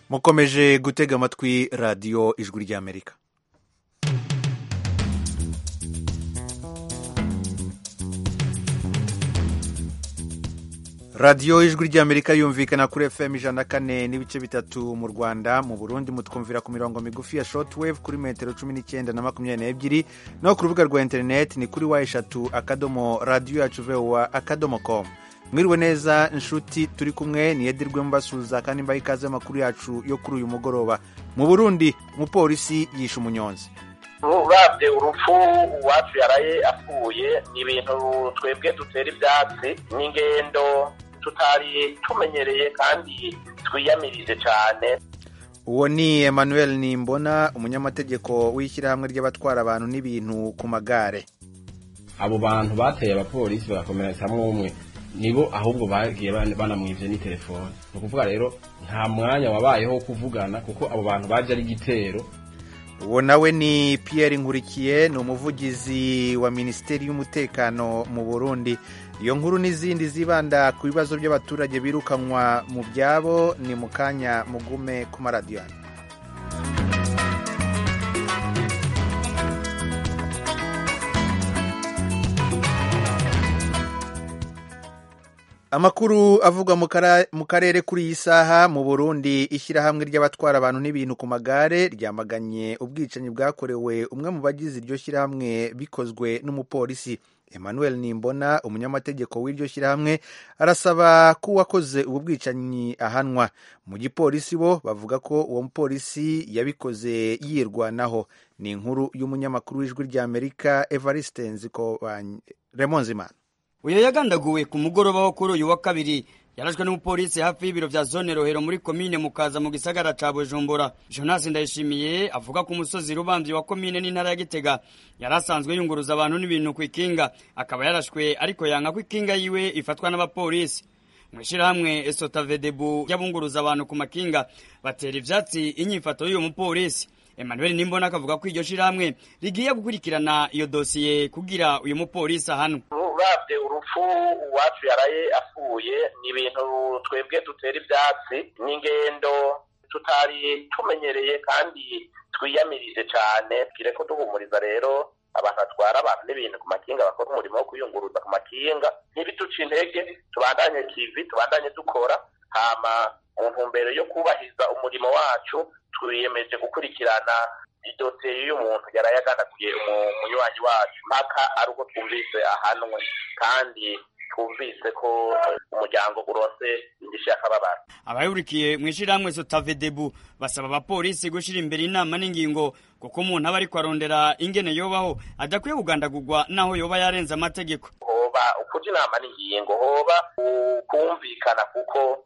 mukomeje gutega amatwi radiyo ijwi ry'Amerika. radiyo ijwi ry'Amerika yumvikana kuri FM 104.3 mu Rwanda. Mu Burundi mutwumvira ku mirongo migufi ya shortwave kuri metero 19 na 22, no ku rubuga rwa internet ni kuri wa3.radio.voa.com. Mwiriwe neza inshuti, turi kumwe ni Edirwe mbasuza kandi mbaye ikaze makuru yacu yo kuri uyu mugoroba. Mu Burundi umupolisi yishe umunyonzi. Urabye urupfu uwacu yaraye apfuye ni ibintu twebwe dutera ibyatsi, n'ingendo tutari tumenyereye kandi twiyamirije cyane. Uwo ni Emmanuel Nimbona, umunyamategeko w'ishyirahamwe ry'abatwara abantu n'ibintu ku magare. Abo bantu bateye abapolisi bagakomeretsa umwe nibo ahubwo bagiye banamwivye ni telefone. No kuvuga rero nta mwanya wabayeho kuvugana kuko abo bantu baje ari gitero. Uwo nawe ni Pierre Nkurikiye, ni umuvugizi wa Minisiteri y'Umutekano mu Burundi. Iyo nkuru n'izindi zibanda ku bibazo by'abaturage birukanwa mu byabo ni mukanya mugume ku maradiyo. Amakuru avugwa mu karere kuri iyi saha. Mu Burundi ishyirahamwe ry'abatwara abantu n'ibintu ku magare ryamaganye ubwicanyi bwakorewe umwe mu bagize iryo shyirahamwe bikozwe n'umupolisi. Emmanuel Nimbona, umunyamategeko w'iryo shyirahamwe, arasaba ko uwakoze ubu bwicanyi ahanwa. Mu gipolisi bo bavuga ko uwo mupolisi yabikoze yirwanaho. Ni inkuru y'umunyamakuru w'ijwi ry'Amerika Evariste Nzimana. Uyo yagandaguwe ku mugoroba wo kuri uyu wa kabiri yarashwe n'umupolisi hafi y'ibiro vya zone Rohero muri komine Mukaza mu gisagara ca Bujumbura. Jonas Ndayishimiye avuga ko umusozi Rubamvyi wa komine n'intara ya Gitega yarasanzwe yunguruza abantu n'ibintu ku ikinga, akaba yarashwe ariko yanka ko ikinga yiwe ifatwa n'abapolisi. Mwishirahamwe Esotavedebu y'abunguruza abantu ku makinga batera ivyatsi inyifato y'uyo mupolisi. Emmanuel Nimbona akavuga ko iryo shirahamwe rigiye gukurikirana iyo dosiye kugira uyu mupolisi ahanwe. Urabye urupfu uwacu yaraye apfuye ni ibintu twebwe dutera ibyatsi, n'ingendo tutari tumenyereye kandi twiyamirije cyane. Kire ko duhumuriza rero abantu batwara abantu n'ibintu ku makinga bakora umurimo wo kuyunguruza ku makinga, ntibituce intege, tubandanye kivi, tubandanye dukora, hama mu ntumbero yo kubahiriza umurimo wacu twiyemeje gukurikirana idosiye y'umuntu yarayagandaguye umunywanyi wacu mpaka ari uko twumvise ahanwe kandi twumvise ko umuryango urose indishyi y'akababaro. Abayurikiye mwishirahamwe Sotavedebu basaba abapolisi gushira imbere inama n'ingingo kuko umuntu aba ariko arondera ingene yobaho adakwiye kugandagurwa naho yoba yarenza amategeko. Hoba ukuja inama n'ingingo, hoba kumvikana kuko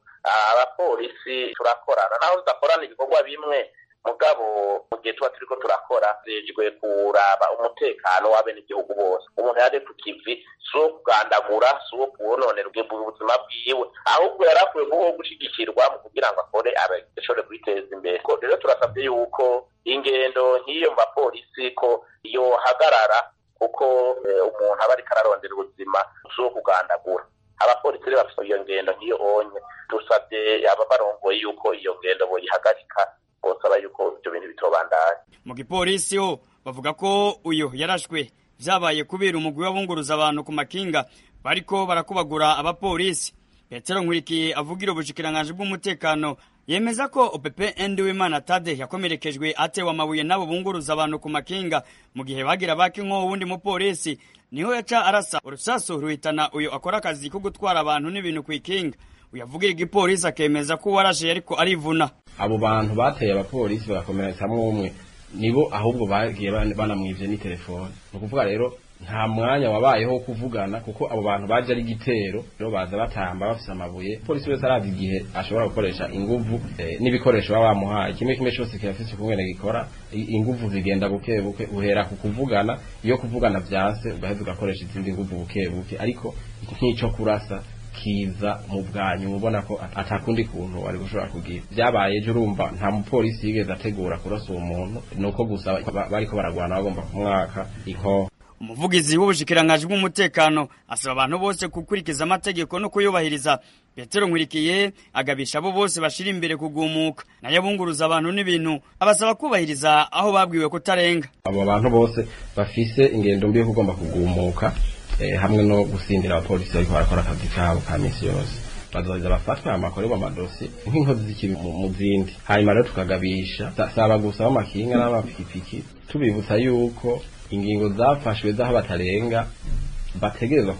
abapolisi turakorana naho tudakorana ibikorwa bimwe, mugabo mu gihe tuba turiko turakora rejwe kuraba umutekano w'abenegihugu bose. Umuntu yaje ku kivi si uwo kugandagura, si uwo kuwononera ubuzima bwiwe, ahubwo yarakwiye kubaho gushigikirwa mu kugira ngo akore ashobore kwiteza imbere. Rero turasabye yuko ingendo nk'iyo mu bapolisi ko yohagarara kuko umuntu aba ariko ararondera ubuzima, si uwo kugandagura. Abapolisi rero bafite iyo ngendo nk'iyo onye, dusabye ababarongoye yuko iyo ngendo boyihagarika, bosaba yuko ibyo bintu bitobandanya. Mu gipolisi ho bavuga ko uyo yarashwe vyabaye kubera umugwi w'abunguruza abantu ku makinga bariko barakubagura abapolisi. Petero Nkurikiye avugira ubushikiranganje bw'umutekano yemeza ko OPP Ndiwimana Tade yakomerekejwe atewe amabuye nabo bunguruza abantu ku makinga mu gihe bagira bakinko wundi mupolisi niho yaca arasa urusasu ruhitana uyo akora akazi ko gutwara abantu n'ibintu ku ikinga. Uyavugira igipolisi akemeza ko warashe ariko arivuna. Abo bantu bateye abapolisi bagakomeretsa umwe nibo ahubwo bagiye banamwivye ni telefone. No kuvuga rero nta mwanya wabayeho kuvugana kuko abo bantu baje ari gitero, rero baza batamba bafise amabuye. Polisi wese arazi igihe ashobora gukoresha inguvu n'ibikoresho baba bamuhaye. Kimwe cyose kirafise kungene gikora, inguvu zigenda buke buke uhera ku kuvugana. Iyo kuvugana vyanse ugaheza ugakoresha izindi nguvu buke buke, ariko nk'ico kurasa kiza mu bwanyu mubona ko atakundi kuntu wari gushobora kugira. Byabaye je urumva nta mupolisi yigeze ategura kurasa uwo muntu, nuko gusa bariko baragwana bagomba kumwaka inko. umuvugizi w'ubushikiranganji bw'umutekano asaba abantu bose gukurikiza amategeko no kuyubahiriza. Petero Nkurikiye agabisha abo bose bashira imbere kugumuka nayo bunguruza abantu n'ibintu abasaba kubahiriza aho babwiwe kutarenga. Abo bantu bose bafise ingendo mbi yo kugomba kugumuka hamwe no gusindira abapolisi ariko barakora akazi kabo ka misi yose bazoza bafatwa amakorerwa amadosi nk'inkozi z'ikibi mu zindi. Hanyuma rero tukagabisha saba gusa amakinga n'abapikipiki tubibutsa yuko ingingo zafashwe zaho batarenga bategerezwa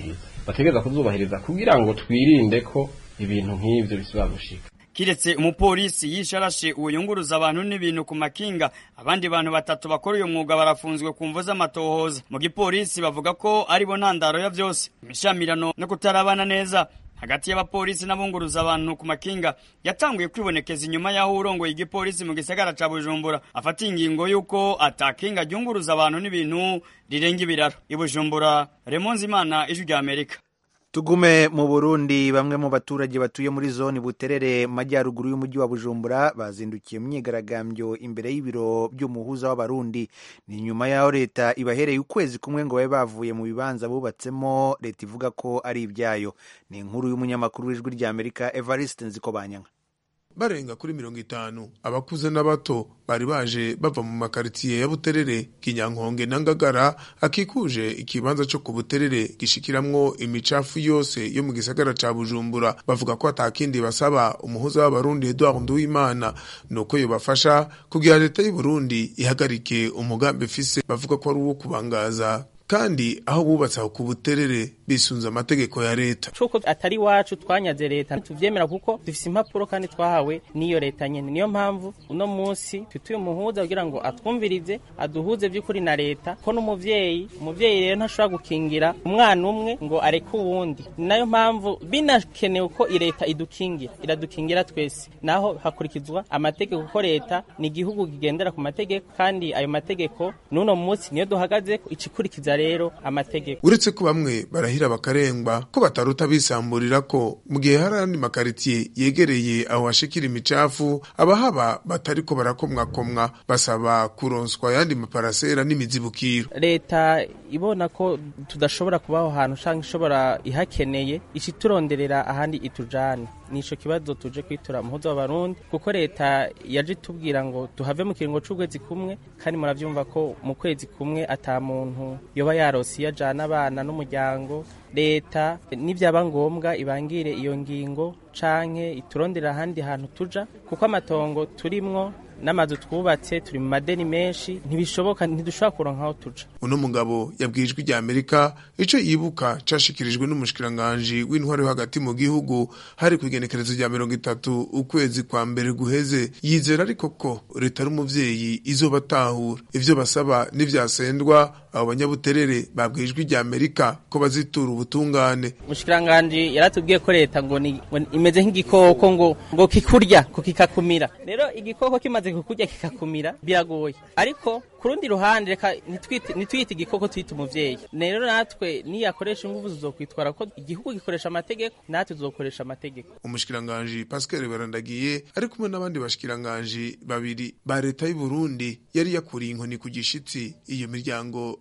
kuzubahiriza kugira ngo twirinde ko ibintu nk'ivyo bisubira gushika. Kiretse umupolisi yisharashe uyunguruza abantu n'ibintu ku makinga, abandi bantu batatu bakora uyu mwuga barafunzwe ku mvo z'amatohoza. Mu gipolisi bavuga ko ari bo ntandaro ya vyose, imishamirano no kutarabana neza hagati y'abapolisi n'abunguruza abantu ku makinga yatanguye kwibonekeza inyuma y'aho urongoye igipolisi mu gisagara ca Bujumbura afata ingingo yuko atakinga ryunguruza abantu n'ibintu rirenga ibiraro. I Bujumbura, Remonzi Imana, Ijwi rya Amerika. Tugume mu Burundi, bamwe mu baturage batuye muri zone Buterere majyaruguru y'umujyi wa Bujumbura bazindukiye mu myigaragambyo imbere y'ibiro by'umuhuza w'abarundi. Ni nyuma y'aho leta ibahereye ukwezi kumwe ngo babe bavuye mu bibanza bubatsemo leta ivuga ko ari ibyayo. Ni inkuru y'umunyamakuru w'Ijwi rya Amerika Evariste Nzikobanyanga. Barenga kuri 50 abakuze n'abato bari baje bava mu makaritiye ya Buterere, Kinyankonge na Ngagara akikuje ikibanza cyo ku Buterere gishikiramwo imicafu yose yo mu gisagara ca Bujumbura. Bavuga ko atakindi basaba umuhuza w'abarundi Edouard Nduwimana nuko yobafasha kugira leta y'u Burundi ihagarike umugambi fise bavuga ko ari uwo kubangaza kandi aho bubatse aho ku Buterere bisunza amategeko ya leta. Cuko atari wacu twanyaze leta tuvyemera kuko dufise impapuro kandi twahawe niyo leta nyene. Niyo mpamvu uno munsi tutuye umuhuza kugira ngo atwumvirize aduhuze by'ukuri na leta ko n'umuvyeyi rero ntashobora gukingira umwana umwe ngo areke uwundi. Nayo mpamvu binakenewe ko leta iradukingira twese, naho hakurikizwa amategeko ko leta ni igihugu kigendera ku mategeko kandi ayo mategeko nuno munsi niyo duhagaze icikurikiza rero amategeko. Uretse ko bamwe barahira bakarengwa ko bataruta bisamburira ko mu gihe hari andi makaritiye yegereye aho hashikira imicafu abahaba batariko barakomwakomwa basaba kuronswa yandi maparasera n'imizibukiro. Leta ibona ko tudashobora kubaho ahantu canke ishobora ihakeneye icituronderera ahandi itujane. Nico kibazo tuje kwitura umuhuza w'abarundi kuko leta yaje tubwira ngo tuhave mu kiringo c'ukwezi kumwe kandi muravyumva ko mu kwezi kumwe ata muntu yoba yarosi yajana abana n'umuryango. Leta nivyaba ngombwa ibangire iyo ngingo canke iturondera ahandi hantu tuja kuko amatongo turimwo n'amazu twubatse turi mu madeni menshi ntibishoboka ntidushobora kuronka aho tuja. Uno mugabo yabwijwe rya Amerika ico yibuka cashikirijwe n'umushikiranganje w'intwari hagati mu gihugu hari kwigenekerezo rya 30 ukwezi kwa mbere guheze. Yizera ariko ko leta n'umuvyeyi izobatahura ivyo basaba n'ivyasendwa. Abo banyabuterere babwijwe rya Amerika ko bazitura ubutungane. Umushikiranganje yaratubwiye ko leta ngo imeze nk'igikoko ngo kikurya ko kikakumira. Rero igikoko kimaze kukurya kikakumira biragoye, ariko kurundi ruhande reka nitwite igikoko twite umuvyeyi. Rero natwe niyakoresha ingufu zokwitwara ko igihugu gikoresha amategeko natwe tuzokoresha amategeko. Umushikiranganje Pascal Barandagiye ari kumwe n'abandi bashikiranganje babiri ba leta y'u Burundi yari yakuriye inkoni ku gishitsi iyo miryango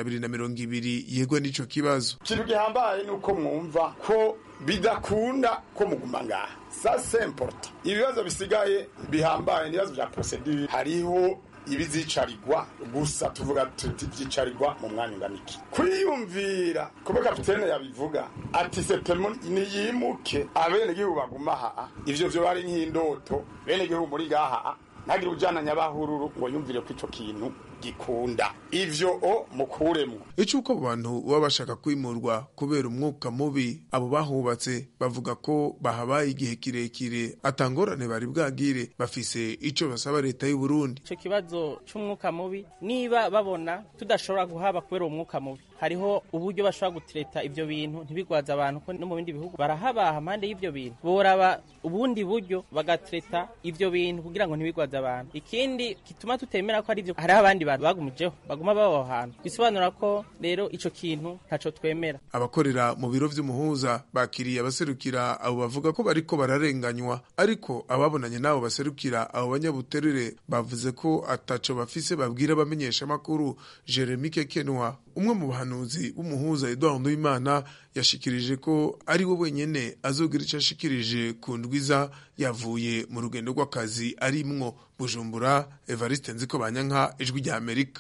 220 yegwa n'ico kibazo. Kintu gihambaye nuko mwumva ko bidakunda ko muguma ngaha. Ça c'est important. Ibibazo bisigaye bihambaye nibazo bya procedure. Hariho ibizicarigwa gusa tuvuga tuti byicarigwa mu mwanya ngamiki. Kwiyumvira kuba kapitene yabivuga ati settlement ni yimuke abene gihugu baguma ha. Ivyo byo bari nk'indoto bene gihugu muri gaha. Ntagira ujana nyabahururu ngo yumvire ko ico kintu gikunda ivyo mukuremwo. Icuko abantu baba bashaka kwimurwa kubera umwuka mubi abo bahubatse bavuga ko bahabaye igihe kirekire atangorane bari bwagire bafise ico basaba leta y'u Burundi. Ico kibazo c'umwuka mubi niba babona tudashobora guhaba kubera umwuka mubi hariho uburyo bashobora gutreta ivyo bintu ntibigwaza abantu ko no mu bindi bihugu barahabaha impande y'ivyo bintu boraba ubundi buryo bagatreta ivyo bintu kugira ngo ntibigwaza abantu. Ikindi kituma tutemera ko ari ivyo hari abandi bagumijeho baguma baba ahantu bisobanura ko rero ico kintu ntaco twemera. Abakorera mu biro vy'umuhuza bakiriye abaserukira abo bavuga ko bariko bararenganywa, ariko ababonanye nabo baserukira abo banyabuterere bavuze ko ataco bafise babwira abamenyesha makuru. Jeremy Kekenwa, umwe mu bahanuzi b'umuhuza Edouard Nduwimana, yashikirije ko ari we wenyene azogira ico ashikirije ku ndwiza yavuye mu rugendo rw'akazi arimwo. Bujumbura, Evariste Nzikobanyanka, Ijwi rya Amerika.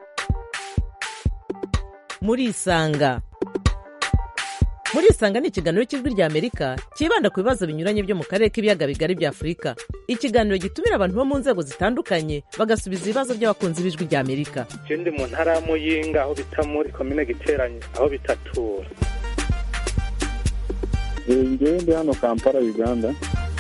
Murisanga ni ikiganiro cy'Ijwi rya Amerika kibanda ku bibazo binyuranye byo mu karere k'ibiyaga bigari bya Afurika. Ikiganiro gitumira abantu bo mu nzego zitandukanye bagasubiza ibibazo by'abakunzi b'Ijwi rya Amerika. Ndi mu ntara ya Muyinga aho bita muri komine Giteranyi aho bitatura. Ndi hano Kampala, Uganda.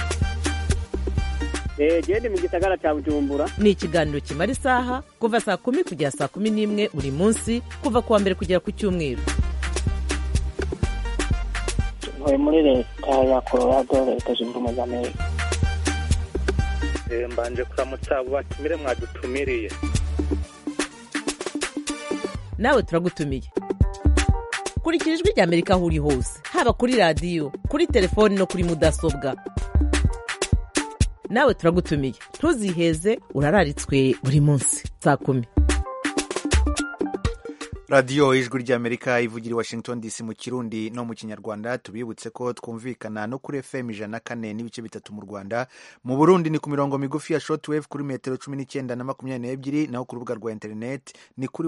Ndi mu gisagara cya Bujumbura. Ni ikiganiro kimara isaha kuva saa 10 kugera saa 11 buri munsi kuva kuwa mbere kugera ku cyumweru. Muri leta ya Colorado, leta zunze ubumwe za Amerika. Mbanje kuramutsa abo batumire mwadutumiriye. Nawe turagutumiye. Kurikira Ijwi rya Amerika aho uri hose, haba kuri radio, kuri telefone no kuri mudasobwa. Nawe turagutumiye, ntuziheze, urararitswe buri munsi saa 10. Radio Ijwi rya Amerika ivugira i Washington DC mu Kirundi no mu Kinyarwanda. Tubibutse ko twumvikana no kuri FM 104.3 mu Rwanda. Mu Burundi ni ku mirongo migufi ya shortwave kuri metero 19 na 22, naho ku rubuga rwa internet ni kuri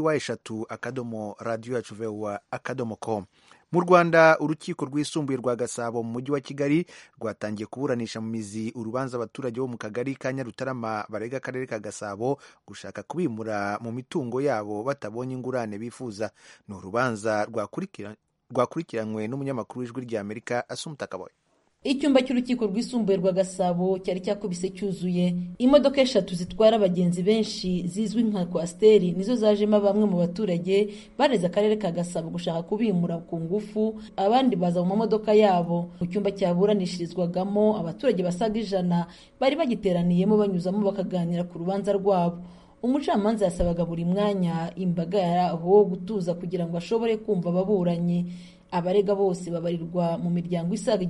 wa3.radio.com. Mu Rwanda, urukiko rwisumbuye rwa Gasabo mu mujyi wa Kigali rwatangiye kuburanisha mu mizi urubanza abaturage bo mu kagari ka Nyarutarama barega akarere ka Gasabo gushaka kubimura mu mitungo yabo batabonye ingurane bifuza. Ni urubanza rwakurikiranywe n'umunyamakuru w'Ijwi rya Amerika Assumpta Kaboye. Icyumba cy'urukiko rwisumbuye rwa Gasabo cyari cyakubise cyuzuye. Imodoka 3 zitwara abagenzi benshi zizwi nka kwasteri nizo zajemo bamwe mu baturage bareze akarere ka Gasabo gushaka kubimura ku ngufu, abandi baza mu modoka yabo. Mu cyumba cyaburanishirizwagamo abaturage basaga 100 bari bagiteraniyemo banyuzamo bakaganira ku rubanza rwabo. Umucamanza yasabaga buri mwanya imbaga yaraho gutuza kugira ngo ashobore kumva ababuranyi. Abarega bose babarirwa mu miryango isaga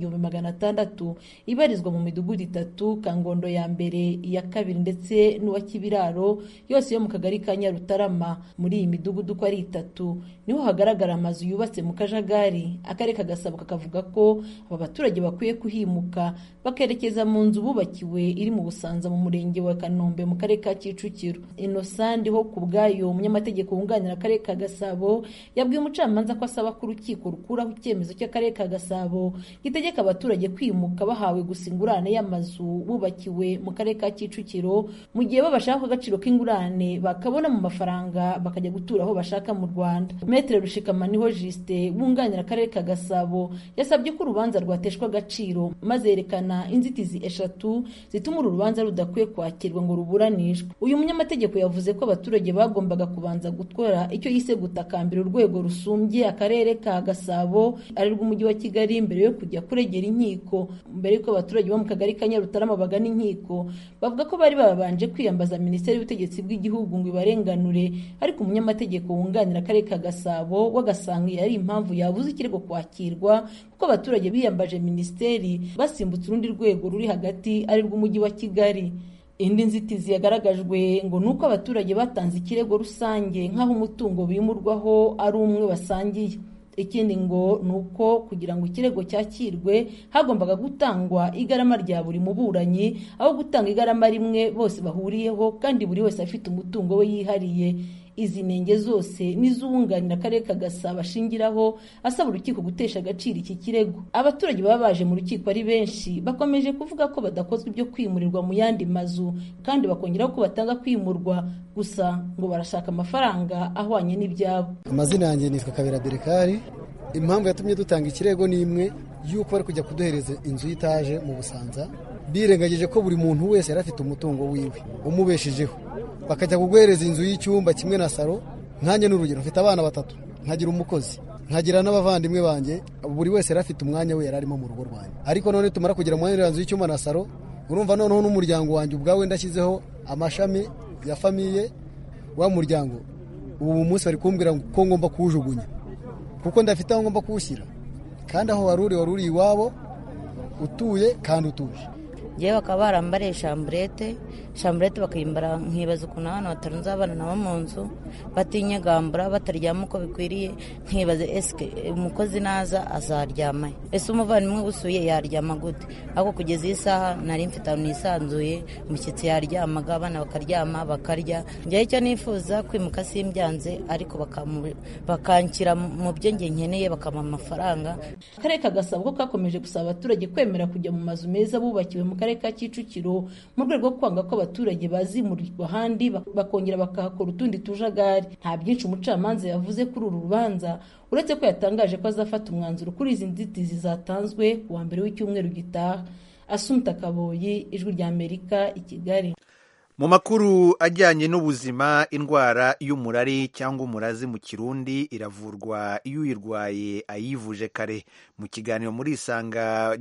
1600 ibarizwa mu midugudu 3, Kangondo ya mbere, iya kabiri ndetse n'uwa Kibiraro, yose yo mu kagari ka Nyarutarama. Muri iyi midugudu ko ari 3 niho hagaragara amazu yubatse mu kajagari. Akarere ka Gasabo kakavuga ko aba baturage bakwiye kuhimuka bakerekeza mu nzu bubakiwe iri mu Busanza mu murenge wa Kanombe mu karere ka Kicukiro. Innocent ho kubgayo umunyamategeko wunganira akarere ka Gasabo yabwiye umucamanza ko asaba ku rukiko kuraho icyemezo cy'akarere ka Gasabo gitegeka abaturage kwimuka bahawe gusingurane y'amazu bubakiwe mu karere ka Kicukiro mu gihe babashaka agaciro k'ingurane bakabona mu mafaranga bakajya gutura aho bashaka mu Rwanda. Maître Rushikamaniho Juste wunganira akarere ka Gasabo yasabye ko urubanza rwateshwa agaciro maze yerekana inzitizi 3 zituma urubanza rudakwiye kwakirwa ngo ruburanishwe. Uyu munyamategeko yavuze ko abaturage bagombaga kubanza gutwara icyo yise gutakambira urwego rusumbye akarere ka Gasabo ari rw'umujyi wa Kigali mbere yo kujya kuregera inkiko. Mbere yuko abaturage bo mu kagari ka Nyarutarama bagana inkiko bavuga ko bari babanje kwiyambaza Minisiteri y'Ubutegetsi bw'Igihugu ngo ibarenganure, ariko umunyamategeko wunganira akarere ka Gasabo wagasanga ari impamvu yabuze ikirego kwakirwa kuko abaturage biyambaje Minisiteri basimbutse urundi rwego ruri hagati ari rw'umujyi wa Kigali. Indi nzitizi yagaragajwe ngo nuko abaturage batanze ikirego rusange nk'aho umutungo bimurwaho ari umwe basangiye. Ikindi ngo nuko kugira ngo ikirego cyakirwe hagombaga gutangwa igarama rya buri muburanyi aho gutanga igarama rimwe bose bahuriyeho kandi buri wese afite umutungo we yihariye. Izi nenge zose nizunganira akarere ka Gasabo ashingiraho asaba urukiko gutesha agaciro iki kirego. Abaturage baba baje mu rukiko ari benshi bakomeje kuvuga ko badakozwe ibyo kwimurirwa mu yandi mazu kandi bakongeraho ko batanga kwimurwa gusa ngo barashaka amafaranga ahwanye n'ibyabo. Amazina yanjye nitwa Kabera Derekari. Impamvu yatumye dutanga ikirego ni imwe yuko bari kujya kuduhereza inzu y'itaje mu Busanza birengagije ko buri muntu wese yari afite umutungo wiwe umubeshejeho, bakajya kuguhereza inzu y'icyumba kimwe na saro. Nkanjye n'urugero mfite abana 3, nkagira umukozi, nkagira n'abavandimwe banjye, buri wese yari afite umwanya we yari arimo mu rugo rwanjye. Ariko none tumara kugira umwanya w'inzu y'icyumba na saro, urumva noneho n'umuryango wanjye ubwawe ndashyizeho amashami ya famiye wa muryango ubu munsi bari kumbwira ko ngomba kuwujugunya kuko ndafite aho ngomba kuwushyira kandi aho wari uri iwabo utuye kandi utuje yewe bakaba barambariye shamburete bakimbara nkibaza ukuntu abana batarunze abana nabo mu nzu batinyegambura bataryama uko bikwiriye nkibaza esike umukozi naza azaryamaye ese umuvandimwe usuye yaryama gute ariko kugeza iyi saha nari mfite ahantu nisanzuye umushyitsi yaryamaga abana bakaryama bakarya njyewe icyo nifuza kwimuka simbyanze ariko bakanshyira mu byo njye nkeneye bakampa amafaranga. Akarere ka Gasabo ko kakomeje gusaba abaturage kwemera kujya mu mazu meza bubakiwe mu karere ka Kicukiro mu rwego rwo kwanga ko abaturage bazimurirwa ahandi bakongera bakahakora utundi tujagari. Nta byinshi umucamanza yavuze kuri uru rubanza uretse ko yatangaje ko azafata umwanzuro kuri izi nzitizi zatanzwe ku wa mbere w'icyumweru gitaha. Assumpta Kaboyi, Ijwi rya Amerika, i Kigali. Mu makuru ajyanye n'ubuzima, indwara y'umurari cyangwa umurazi mu Kirundi iravurwa iyo uyirwaye ayivuje kare. Mu kiganiro muri Isanga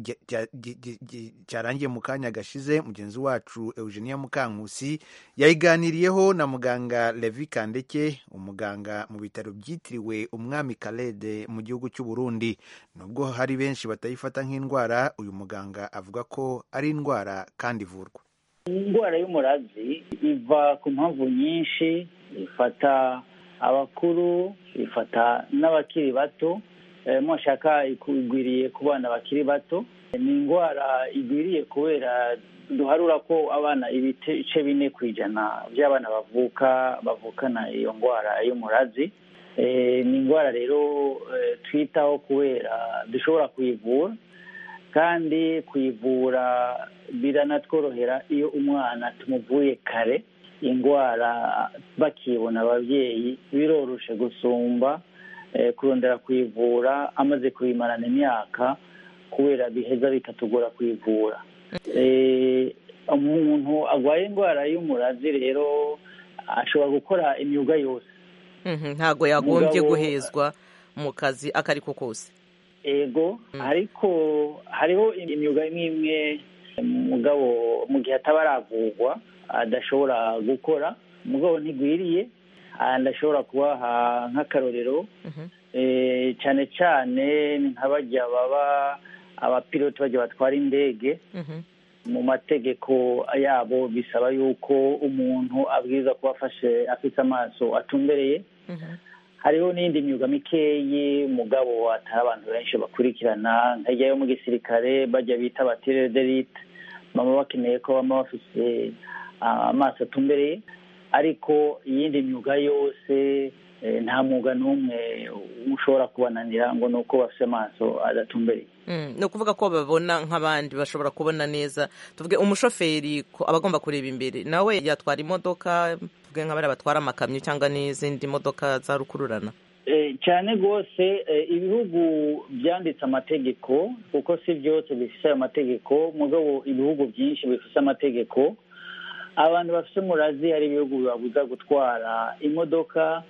cyarangiye mu kanya gashize, mugenzi wacu Eugenia Mukankusi yayiganiriyeho na muganga Levi Kandeke, umuganga mu bitaro byitiriwe Umwami Khaled mu gihugu cy'u Burundi. Nubwo hari benshi batayifata nk'indwara, uyu muganga avuga ko ari indwara kandi ivurwa. Indwara y'umurazi iva ku mpamvu nyinshi, ifata abakuru, ifata n'abakiri bato. Mwashaka igwiriye ku bana bakiri bato. Ni indwara igwiriye kubera duharura ko abana ibice 4% by'abana bavukana iyo ndwara y'umurazi. Ni indwara rero twitaho kubera dushobora kuyivura, kandi kuyivura biranatworohera iyo umwana tumuvuye kare. Indwara bakibona ababyeyi biroroshe gusumba kurondera kuyivura amaze kuyimarana imyaka, kubera biheza bikatugora kuyivura. Umuntu agwaye indwara y'umurazi rero ashobora gukora imyuga yose, ntago yagombye guhezwa mu kazi akariko kose. Ego, ariko hariho imyuga imwe mugabo mu gihe ataba aravurwa adashobora gukora, mugabo ntigwiriye. Ndashobora kubaha nk'akarorero, cyane cyane nk'abajya baba abapilote bajya batwara indege. Mu mategeko yabo bisaba yuko umuntu abwiza kuba afite amaso atumbereye. Hariho n'indi myuga mikeyi mugabo atari abantu benshi bakurikirana, nkajyayo mu gisirikare bajya bita abatirere d'elite, baba bakeneye ko baba bafite amaso atumbereye. Ariko iyindi myuga yose nta mwuga n'umwe ushobora kubananira ngo ni uko bafite amaso adatumbereye. Ni ukuvuga ko babona nk'abandi bashobora kubona neza. Tuvuge umushoferi aba agomba kureba imbere, nawe yatwara imodoka, tuvuge nk'abari batwara amakamyo cyangwa n'izindi modoka za rukururana. Cyane rwose ibihugu byanditse amategeko, kuko si byose bifite ayo mategeko, mugabo ibihugu byinshi bifite amategeko. Abantu bafite umurazi hari ibihugu bibabuza gutwara imodoka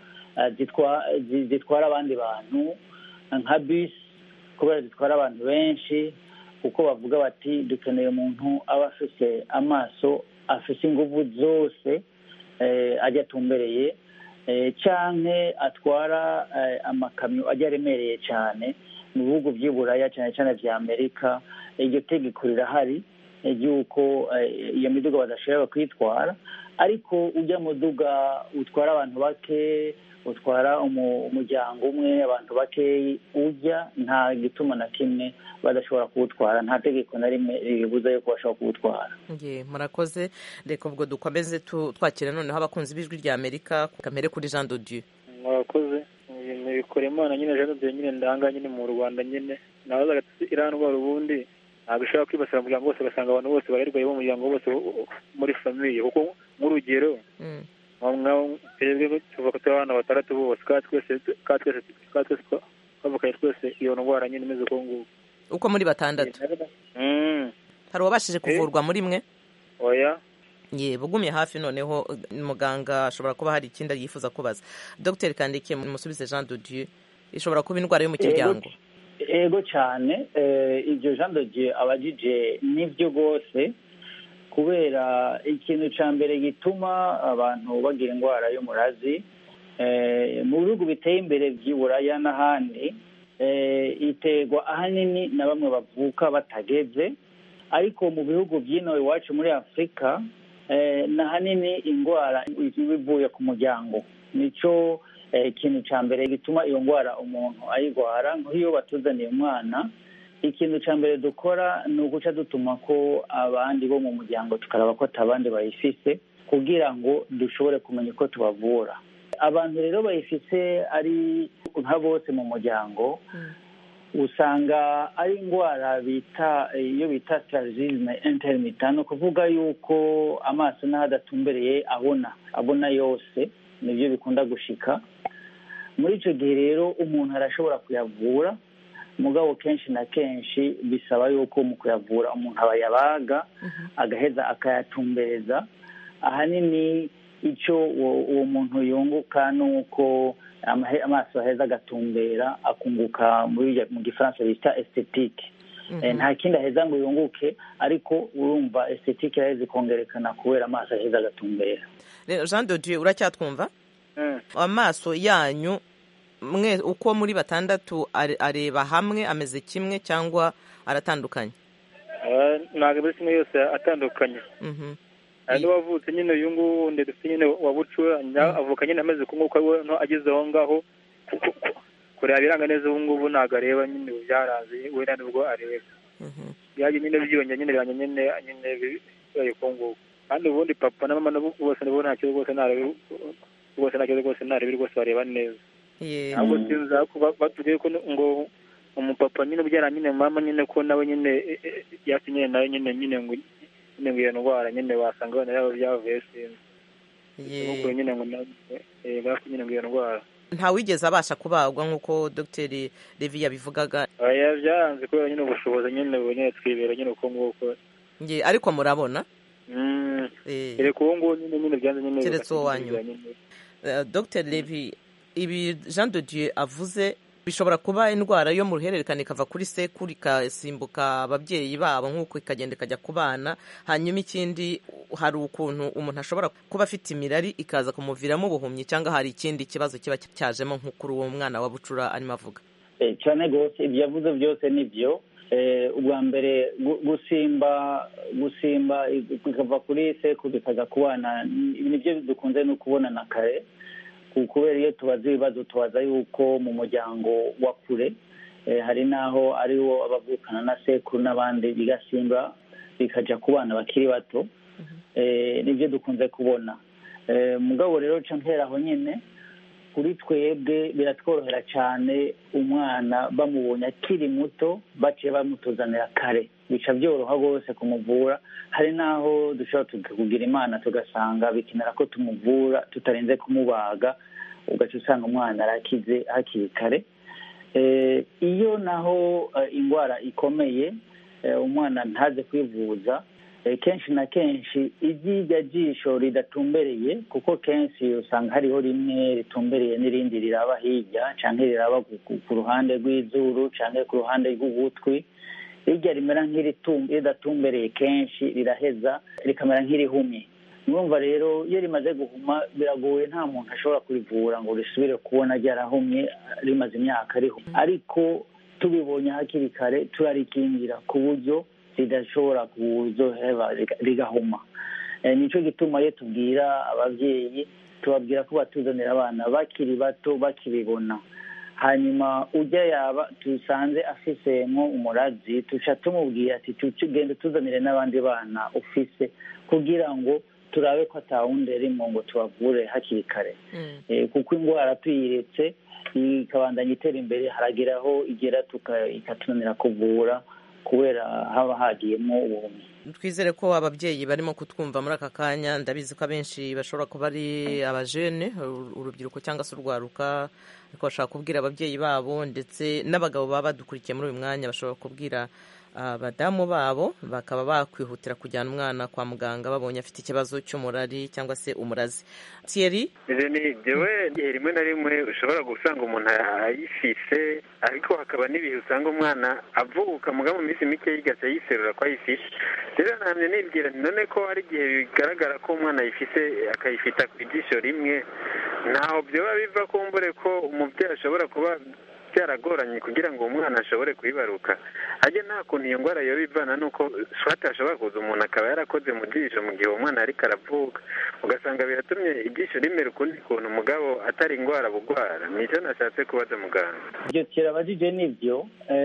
zitwara abandi bantu nka bisi, kubera zitwara abantu benshi, kuko bavuga bati dukeneye umuntu aba afite amaso afite ingufu zose ajya atumbereye, cyane atwara amakamyo ajya aremereye cyane. Mu bihugu by'Iburaya cyane cyane bya Amerika iryo tegeko rirahari yuko iyo miduga badashobora kwitwara, ariko ujya muduga utwara abantu bake, utwara umuryango umwe, abantu bake ujya, nta gituma na kimwe badashobora kuwutwara, nta tegeko na rimwe ribuza yuko bashobora kuwutwara. Murakoze. Reka ubwo dukomeze twakira noneho abakunzi b'Ijwi rya Amerika. Kamere kuri Jean de Dieu. Murakoze. Bikora Imana nyine Jean de Dieu nyine ndanga nyine mu Rwanda nyine nabaza gatsi irandwara ubundi ntabwo ishobora kwibasira umuryango wose, ugasanga abantu bose bararwaye bo mu muryango wose muri famiye. Kuko nk'urugero tuvuga ko abana 6 bose twese bavukaye twese iyo ndwara nyine imeze uko nguko. Uko muri 6 hari uwabashije kuvurwa muri mwe? Oya. Bugumye hafi noneho muganga ashobora kuba hari ikindi yifuza kubaza. Dr Kandeke musubize Jean de Dieu, ishobora kuba indwara yo mu kiryango. Ego cyane, ibyo Jean de Dieu abajije nibyo rwose. kubera ikintu cya mbere gituma abantu bagira indwara y'umurazi mu bihugu biteye imbere by'iburaya n'ahandi iterwa ahanini na bamwe bavuka batageze, ariko mu bihugu by'ino iwacu muri afurika na hanini indwara ivuye ku muryango. Nicyo ikintu cya mbere gituma iyo ndwara umuntu ayirwara. Nk'iyo batuzaniye umwana, ikintu cya mbere dukora ni uguca dutuma ko abandi bo mu muryango tukaraba ko atabandi bayifise kugira ngo dushobore kumenya uko tubavura. Abantu rero bayifise ari nka bose mu muryango, usanga ari indwara iyo bita tarazisme intermittent, ni ukuvuga yuko amaso n'aho adatumbereye abona yose, nibyo bikunda gushika. Muri icyo gihe rero umuntu arashobora kuyavura, mugabo kenshi na kenshi bisaba yuko mu kuyavura umuntu abayabaga agaheza akayatumbereza. Ahanini icyo uwo muntu yunguka ni uko amaso aheza agatumbera, akunguka mu gifaransa bita estetike. Nta kindi aheza ngo yunguke, ariko urumva estetike iraheza ikongerekana kubera amaso aheza agatumbera. Jean de Dieu, uracyatwumva? Amaso yanyu mwe uko muri batandatu areba hamwe, ameze kimwe cyangwa aratandukanye? Ntabwo buri kimwe yose atandukanye. Hari n'uwavutse nyine uyu nguyu ndetse nyine wabucura avuka nyine ameze nk'uko we ageze aho ngaho, kureba biranga neza ubu ngubu ntabwo areba nyine byaraze, wenda nibwo areba. Byaje nyine byiyongera nyine biranga nyine bibaye ko nguko. Kandi ubundi papa na mama nabo bose nibo nta kibazo rwose ntarebi rwose bareba neza. Ntabwo tuza batubwiye ko ngo umupapa nyine ubyara nyine mama nyine ko nawe nyine yasinye nawe nyine ngo iyo ndwara nyine wasanga abana yabo byavuye sinzi. Nuko nyine ngo nyine ngo iyo ndwara ntawigeze abasha kubagwa nk'uko Dr. Levi yabivugaga. Byaranze kubera nyine ubushobozi nyine nyine twibera nyine uko nguko. Ariko murabona kereka uwo nguwo nyine byanze nyine keretse uwo wanyu. Dr. Levi, ibi Jean de Dieu avuze bishobora kuba indwara yo mu ruhererekane ikava kuri sekuru ikasimbuka ababyeyi babo nk'uko ikagenda ikajya ku bana, hanyuma ikindi hari ukuntu umuntu ashobora kuba afite imirari ikaza kumuviramo ubuhumyi, cyangwa hari ikindi kibazo kiba cyajemo nk'ukuri uwo mwana wa bucura arimo avuga? Cyane rwose ibyo yavuze byose nibyo. Ubwa mbere gusimba ikava kuri sekuru ikajya ku bana, nibyo dukunze no kubona na kare, kubera iyo tubaza ibibazo tubaza yuko mu muryango wa kure hari n'aho ariwo abavukana na sekuru n'abandi bigasimba bikajya ku bana bakiri bato. Nibyo dukunze kubona. Mugabo rero ca mperaho nyine kuri twebwe biratworohera cyane umwana bamubonye akiri muto baciye bamutuzanira kare, bica byoroha rwose kumuvura. Hari n'aho dushobora kugira imana tugasanga bikenera ko tumuvura tutarenze kumubaga, ugaca usanga umwana arakize hakiri kare. Iyo naho indwara ikomeye umwana ntaze kwivuza, kenshi na kenshi iryirya jisho ridatumbereye, kuko kenshi usanga hariho rimwe ritumbereye n'irindi riraba hirya cyangwa riraba ku ruhande rw'izuru cyangwa ku ruhande rw'ugutwi. Irya rimera nk'iridatumbereye kenshi riraheza rikamera nk'irihumye. Mwumva rero iyo rimaze guhuma biragoye, nta muntu ashobora kurivura ngo risubire kubona ryarahumye rimaze imyaka riho, ariko tubibonye hakiri kare turarikingira ku buryo ridashobora kuzoheba rigahuma. Nicyo gituma iyo tubwira ababyeyi tubabwira ko batuzanira abana bakiri bato bakibibona, hanyuma ujya yaba tusanze afisemo umurazi tuca tumubwira ati tugende tuzanire n'abandi bana ufise kugira ngo turabe ko atawundi arimo ngo tubavure hakiri kare. Kuko indwara tuyiretse ikabandanya itera imbere harageraho igera ikatunanira kuvura kubera haba hagiyemo ubumenyi. Twizere ko ababyeyi barimo kutwumva muri aka kanya, ndabizi ko abenshi bashobora kuba ari abajene, urubyiruko cyangwa se urwaruka, ariko bashaka kubwira ababyeyi babo, ndetse n'abagabo baba badukurikiye muri uyu mwanya bashobora kubwira abadamu babo bakaba bakwihutira kujyana umwana kwa muganga babonye afite ikibazo cy'umurari cyangwa se umurazi. Thierry, ni jewe igihe rimwe na rimwe ushobora gusanga umuntu ayifise ariko hakaba n'ibihe usanga umwana avuka mugabo mu minsi mike yigase yiserura ko ayifise. Rero namye nibwira none ko hari igihe bigaragara ko umwana ayifise akayifita ku ijisho rimwe, naho byoba biva kumbure ko umubyeyi ashobora kuba byaragoranye kugira ngo umwana ashobore kuyibaruka. Hajye nta kuntu iyo ndwara yoba ivana nuko swate ashobora kuza umuntu akaba yarakoze mu jisho mu gihe umwana ariko aravuka, ugasanga biratumye ijisho rimera ukundi kuntu umugabo atari indwara bugwara. Nicyo nashatse kubaza muganga. Ibyo kirabajije nibyo.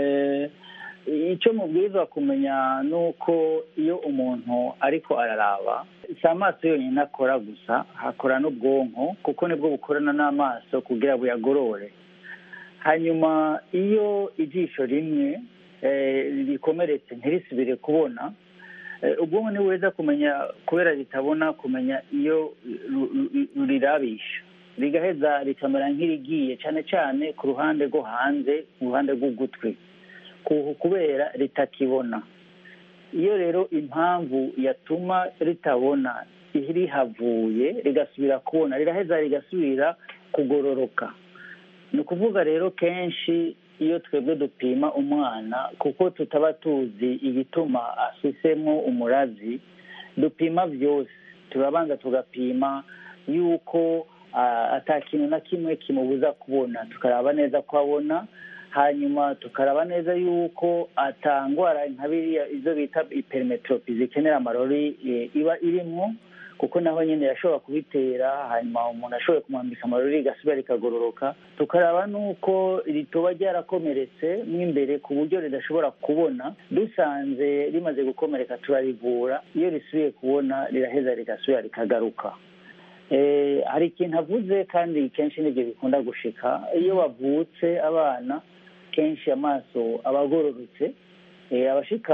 Icyo mubwirizwa kumenya nuko iyo umuntu ariko araraba si amaso yonyine akora gusa, hakora n'ubwonko kuko nibwo bukorana n'amaso kugira buyagorore. Hanyuma iyo ijisho rimwe rikomeretse ntirisubire kubona, ubwonko ntibuheza kumenya kubera ritabona kumenya iyo rurirabisha, rigaheza rikamera nk'irigiye cyane cyane ku ruhande rwo hanze, ku ruhande rw'ugutwi kubera ritakibona. Iyo rero impamvu yatuma ritabona rihavuye rigasubira kubona, riraheza rigasubira kugororoka. Ni ukuvuga rero kenshi iyo twebwe dupima umwana kuko tutaba tuzi igituma afisemo umurazi, dupima byose. Turabanza tugapima yuko atakintu na kimwe kimubuza kubona, tukaraba neza ko abona. Hanyuma tukaraba neza yuko atangwara nka biriya izo bita hypermetrope zikenera amarori iba irimo, kuko naho nyine yashobora kubitera hanyuma umuntu ashoboye kumwambika amarori rigasubira rikagororoka. Tukaraba nuko ritoba ryarakomeretse mw'imbere ku buryo ridashobora kubona. Dusanze rimaze gukomereka turarivura, iyo risubiye kubona riraheza rigasubira rikagaruka. Hari ikintu avuze kandi kenshi nibyo bikunda gushika. Iyo bavutse abana kenshi amaso aba agororotse, abashika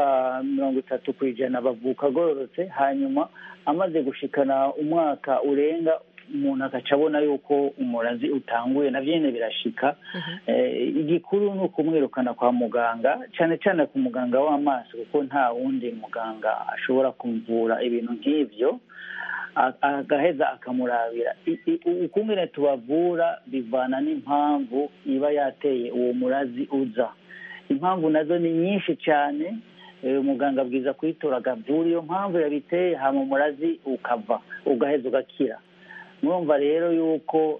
30% bavuka agororotse, hanyuma amaze gushikana umwaka urenga umuntu agaca abona yuko umurazi utanguye. Navyo nyene birashika. Igikuru ni ukumwirukana kwa muganga, cyane cyane ku muganga w'amaso kuko nta wundi muganga ashobora kumvura ibintu nk'ivyo, agaheza akamurabira. Ukungene tubavura bivana n'impamvu iba yateye uwo murazi uza. Impamvu nazo ni nyinshi cyane, umuganga abwiza kuyitora agavura iyo mpamvu yabiteye, hama umurazi ukava ugaheza ugakira. Mwumva rero yuko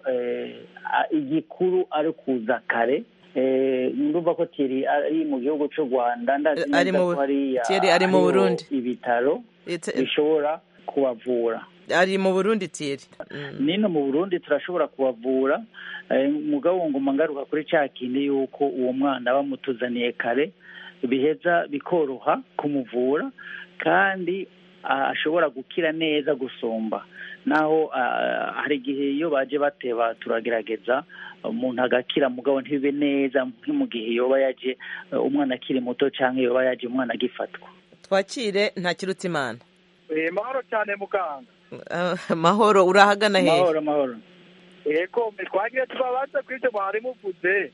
igikuru ari kuza kare. Ndumva ko Thierry ari mu gihugu cy'u Rwanda, ndazi ko ari mu Burundi ibitaro bishobora kubavura. Ari mu Burundi Thierry. Nino mu Burundi turashobora kubavura. Mugabo ngoma ngaruka kuri cya kindi yuko uwo mwana bamutuzaniye kare biheza bikoroha kumuvura kandi ashobora gukira neza gusumba. Naho hari igihe iyo baje bateba turagerageza umuntu agakira mugabo ntibibe neza mu gihe yoba yaje umwana akiri muto cyangwa yoba yaje umwana agifatwa. Twakire Ntakirutse Imana. Mahoro cyane muganga. Mahoro, urahagana hehe? Mahoro. Ego twagiye tubabaza kw'ibyo mwari muvuze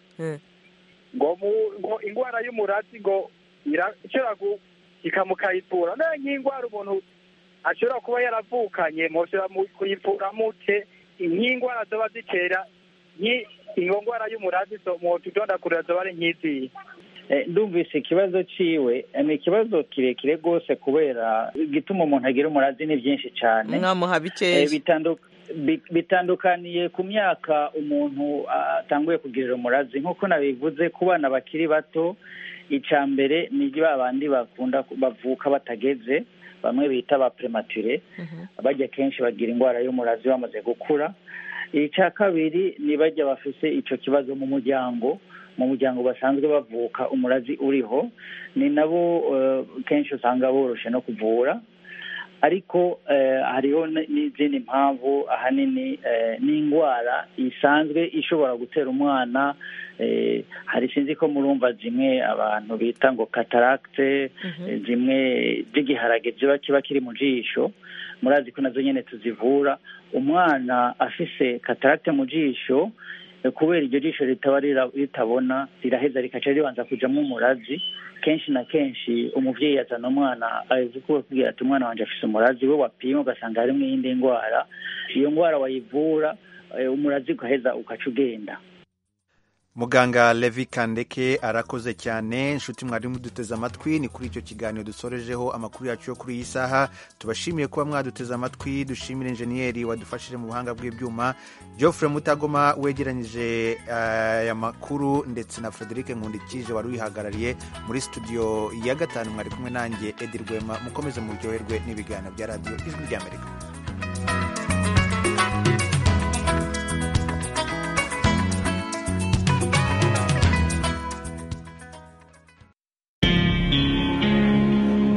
ngo indwara y'umurazi ngo irashobora ikamukayivura. Nayo nk'indwara umuntu ashobora kuba yaravukanye mushobora kuyivura mute? Nk'indwara zoba zitera iyo ndwara y'umurazi mutudondakurira zoba ari nk'iziyi? Ndumvise ikibazo ciwe, ni ikibazo kirekire rwose kubera gituma umuntu agira umurazi ni byinshi cyane. Mwamuha bikeya. Bitandukaniye ku myaka umuntu atanguye kugirira umurazi. Nk'uko nabivuze, ku bana bakiri bato icya mbere ni babandi bavuka batageze, bamwe bita ba premature, bajya kenshi bagira indwara y'umurazi bamaze gukura. Icya kabiri ni bajya bafise icyo kibazo mu muryango basanzwe bavuka umurazi uriho, ni nabo kenshi usanga boroshe no kuvura. Ariko hariho n'izindi mpamvu, ahanini n'indwara isanzwe ishobora gutera umwana. Hari sinzi ko murumva zimwe abantu bita ngo cataracte, zimwe z'igiharage kiba kiri mu jisho, murazi ko nazo nyene tuzivura. Umwana afise cataracte mu jisho kubera iryo jisho ritaba ritabona riraheza rikaca ribanza kujamo umurazi. Kenshi na kenshi umuvyeyi azana umwana kubwira ati umwana wanje afise umurazi, we wapima ugasanga harimo iyindi ndwara, iyo ndwara wayivura umurazi ugaheza ukaca ugenda. Muganga Levi Kandeke arakoze cyane. Inshuti mwari muduteze amatwi, ni kuri icyo kiganiro dusorejeho amakuru yacu yo kuri iyi saha. Tubashimiye kuba mwaduteze amatwi, dushimire enjeniyeri wadufashije mu buhanga bw'ibyuma, Geoffrey Mutagoma wegeranyije aya makuru, ndetse na Frederic Nkundikije wari wihagarariye muri studio ya 5. Mwari kumwe nanjye Edi Rwema. Mukomeze muryoherwe n'ibiganiro bya Radio Ijwi ry'Amerika.